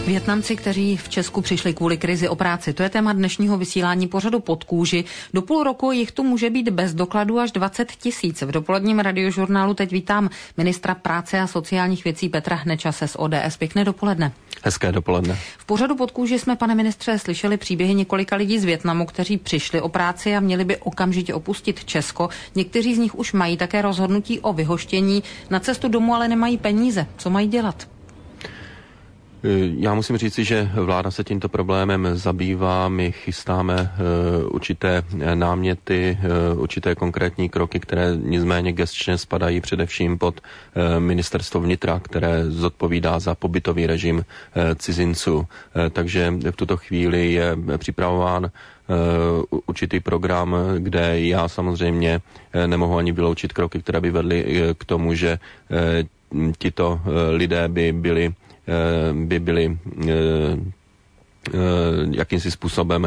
Vietnamci, kteří v Česku přišli kvůli krizi o práci, to je téma dnešního vysílání pořadu Pod kůži. Do půl roku jich tu může být bez dokladu až 20 000. V dopoledním radiožurnálu teď vítám ministra práce a sociálních věcí Petra Hnečase z ODS. Pěkné dopoledne. Hezké dopoledne. V pořadu Pod kůži jsme, pane ministře, slyšeli příběhy několika lidí z Vietnamu, kteří přišli o práci a měli by okamžitě opustit Česko. Někteří z nich už mají také rozhodnutí o vyhoštění. Na cestu domů ale nemají peníze. Co mají dělat? Já musím říci, že vláda se tímto problémem zabývá. My chystáme určité náměty, určité konkrétní kroky, které nicméně gesčně spadají především pod ministerstvo vnitra, které zodpovídá za pobytový režim cizinců. Takže v tuto chvíli je připravován určitý program, kde já samozřejmě nemohu ani vyloučit kroky, které by vedly k tomu, že tito lidé by byli jakýmsi způsobem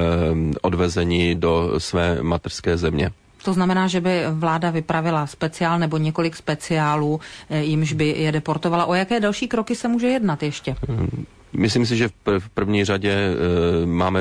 odvezeni do své mateřské země. To znamená, že by vláda vypravila speciál nebo několik speciálů, jimž by je deportovala. O jaké další kroky se může jednat ještě? Myslím si, že v první řadě máme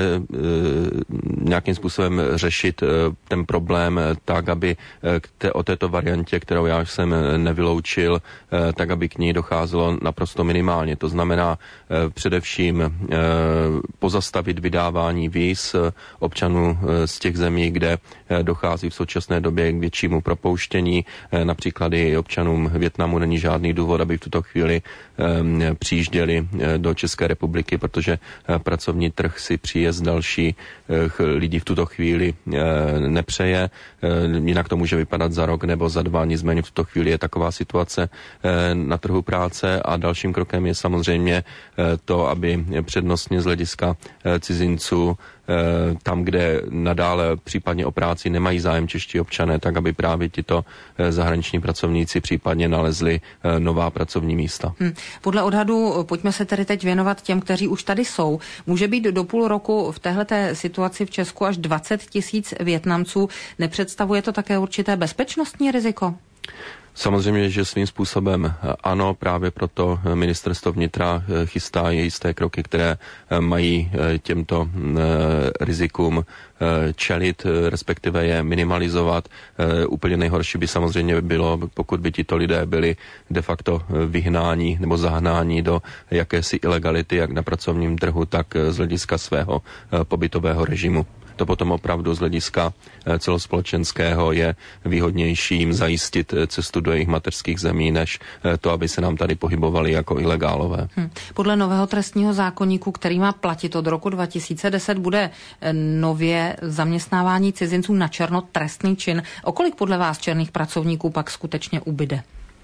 nějakým způsobem řešit ten problém tak, aby o této variantě, kterou já jsem nevyloučil, tak, aby k ní docházelo naprosto minimálně. To znamená především pozastavit vydávání víz občanů z těch zemí, kde dochází v současné době k většímu propouštění. Například i občanům Vietnamu není žádný důvod, aby v tuto chvíli přijížděli do České republiky, protože pracovní trh si příjezd dalších lidí v tuto chvíli nepřeje. Jinak to může vypadat za rok nebo za 2, nicméně v tuto chvíli je taková situace na trhu práce a dalším krokem je samozřejmě to, aby přednostně z hlediska cizinců tam, kde nadále případně o práci nemají zájem čeští občané, tak aby právě tito zahraniční pracovníci případně nalezli nová pracovní místa. Podle odhadu, pojďme se tedy teď věnovat těm, kteří už tady jsou. Může být do půl roku v téhleté situaci v Česku až 20 000 Vietnamců. Nepředstavuje to také určité bezpečnostní riziko? Samozřejmě, že svým způsobem ano, právě proto ministerstvo vnitra chystá jisté kroky, které mají těmto rizikům čelit, respektive je minimalizovat. Úplně nejhorší by samozřejmě bylo, pokud by tito lidé byli de facto vyhnáni nebo zahnáni do jakési ilegality, jak na pracovním trhu, tak z hlediska svého pobytového režimu. To potom opravdu z hlediska celospolečenského je výhodnější jim zajistit cestu do jejich mateřských zemí, než to, aby se nám tady pohybovali jako ilegálové. Podle nového trestního zákoníku, který má platit od roku 2010, bude nově zaměstnávání cizinců na černo trestný čin. O kolik podle vás černých pracovníků pak skutečně ubyde?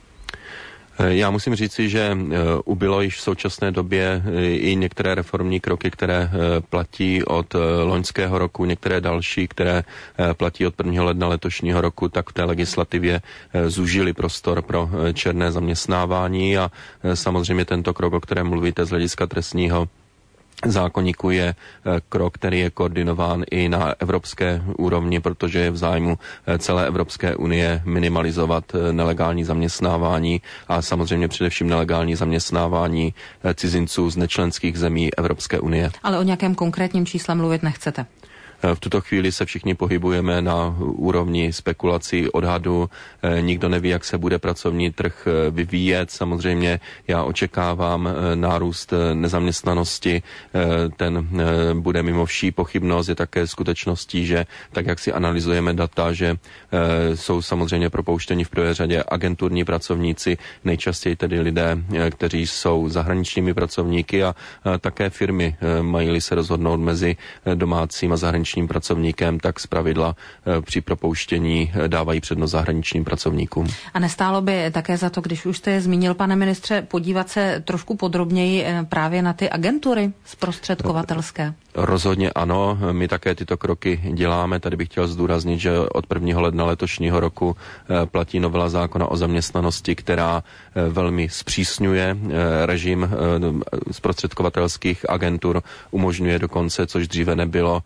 Já musím říci, že ubylo již v současné době i některé reformní kroky, které platí od loňského roku, některé další, které platí od 1. ledna letošního roku, tak v té legislativě zúžili prostor pro černé zaměstnávání a samozřejmě tento krok, o kterém mluvíte z hlediska trestního zákoníku, je krok, který je koordinován i na evropské úrovni, protože je v zájmu celé Evropské unie minimalizovat nelegální zaměstnávání a samozřejmě především nelegální zaměstnávání cizinců z nečlenských zemí Evropské unie. Ale o nějakém konkrétním čísle mluvit nechcete? V tuto chvíli se všichni pohybujeme na úrovni spekulací, odhadu. Nikdo neví, jak se bude pracovní trh vyvíjet. Samozřejmě já očekávám nárůst nezaměstnanosti. Ten bude mimo vší pochybnost. Je také skutečností, že tak, jak si analyzujeme data, že jsou samozřejmě propouštěni v prvé řadě agenturní pracovníci, nejčastěji tedy lidé, kteří jsou zahraničními pracovníky a také firmy, mají-li se rozhodnout mezi domácím a zahraničním pracovníkem, tak zpravidla při propouštění dávají přednost zahraničním pracovníkům. A nestálo by také za to, když už jste je zmínil, pane ministře, podívat se trošku podrobněji právě na ty agentury zprostředkovatelské? Rozhodně ano, my také tyto kroky děláme. Tady bych chtěl zdůraznit, že od 1. ledna letošního roku platí novela zákona o zaměstnanosti, která velmi zpřísňuje režim zprostředkovatelských agentur, umožňuje dokonce, což dříve nebylo,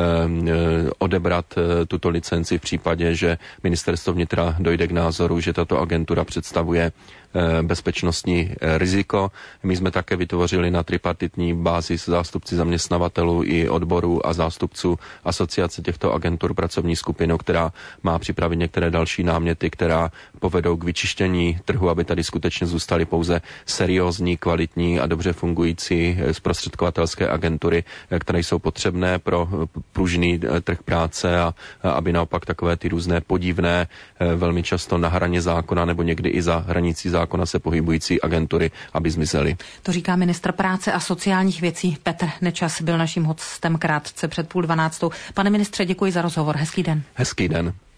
odebrat tuto licenci v případě, že ministerstvo vnitra dojde k názoru, že tato agentura představuje bezpečnostní riziko. My jsme také vytvořili na tripartitní bázi s zástupci zaměstnavatelů i odborů a zástupců asociace těchto agentur pracovní skupinu, která má připravit některé další náměty, která povedou k vyčištění trhu, aby tady skutečně zůstaly pouze seriózní, kvalitní a dobře fungující zprostředkovatelské agentury, které jsou potřebné pro pružný trh práce a aby naopak takové ty různé podivné, velmi často na hraně zákona nebo někdy i za hranicí zákona se pohybující agentury, aby zmizely. To říká ministr práce a sociálních věcí Petr Nečas, byl naším hostem krátce před 11:30. Pane ministře, děkuji za rozhovor. Hezký den. Hezký den.